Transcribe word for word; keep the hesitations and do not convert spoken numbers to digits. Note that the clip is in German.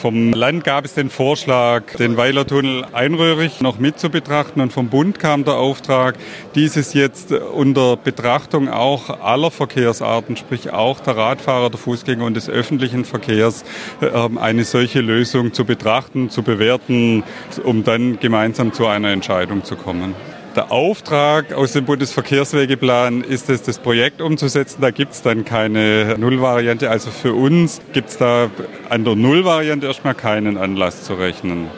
Vom Land gab es den Vorschlag, den Weilertunnel einröhrig noch mit zu betrachten, und vom Bund kam der Auftrag, dieses jetzt unter Betrachtung auch aller Verkehrsarten, sprich auch der Radfahrer, der Fußgänger und des öffentlichen Verkehrs, eine solche Lösung zu betrachten, zu bewerten, um dann gemeinsam zu einer Entscheidung zu kommen. Der Auftrag aus dem Bundesverkehrswegeplan ist es, das Projekt umzusetzen. Da gibt es dann keine Nullvariante. Also für uns gibt es da an der Nullvariante erstmal keinen Anlass zu rechnen.